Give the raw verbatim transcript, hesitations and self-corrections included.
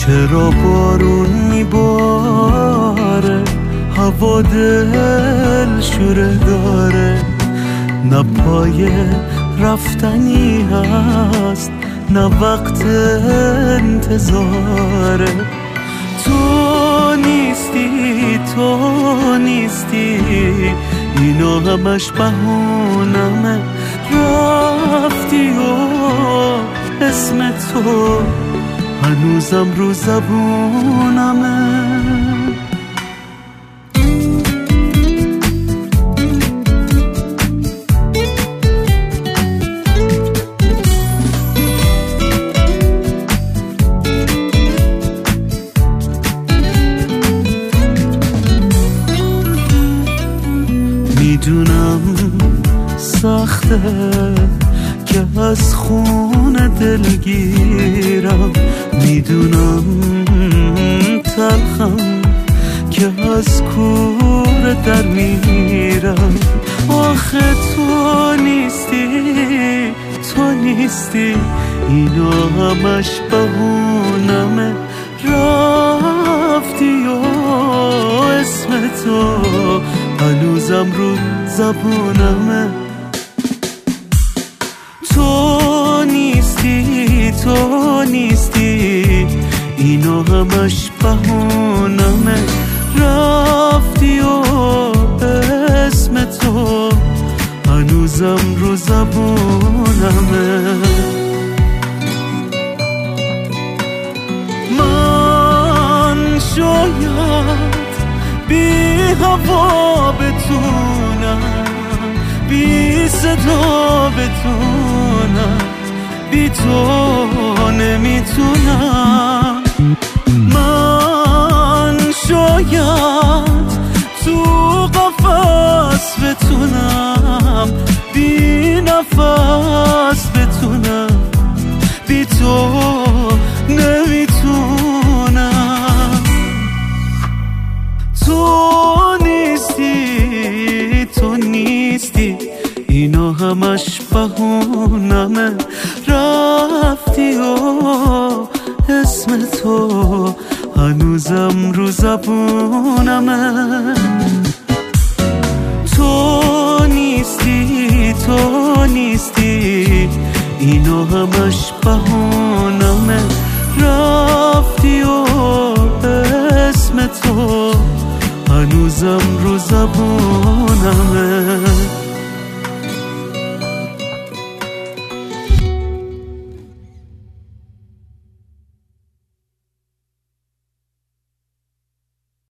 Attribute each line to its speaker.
Speaker 1: چرا بارون میباره، هوا دل شوره داره، نه پای رفتنی هست نه وقت انتظاره. تو نیستی تو نیستی اینا همش بهونمه، رفتی و اسم تو هنوزم رو زبونمه. میدونم سخته که از خون دل گیرم، میدونم تلخم که از کور در میرم. آخه تو نیستی تو نیستی اینا همش بهونمه، رفتی و اسم تو هنوزم رو زبونمه. تو نیستی تو نیستی اینا همش بهونمه، رفتی و اسم تو هنوزم رو زبونمه. من شاید بی هوا بتونم، بی صدا بتونم، بی تو نمیتونم. من شاید تو قفس بتونم، بی نفس بتونم، بی تو نمیتونم. تو نیستی تو نیستی اینا همش بهونمه، رفتی و اسم تو هنوزم رو زبونمه. تو نیستی تو نیستی اینا همش بهونمه، رفتی و اسم تو هنوزم رو زبونمه.